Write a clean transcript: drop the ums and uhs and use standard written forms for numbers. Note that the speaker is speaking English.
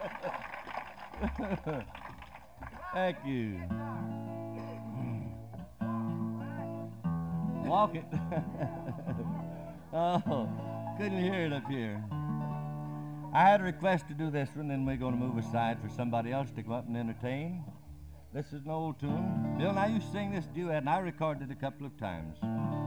Thank you. Walk it. Oh, couldn't hear it up here. I had a request to do this one, then we're going to move aside for somebody else to come up and entertain. This is an old tune. Bill, now you sing this duet, and I recorded it a couple of times.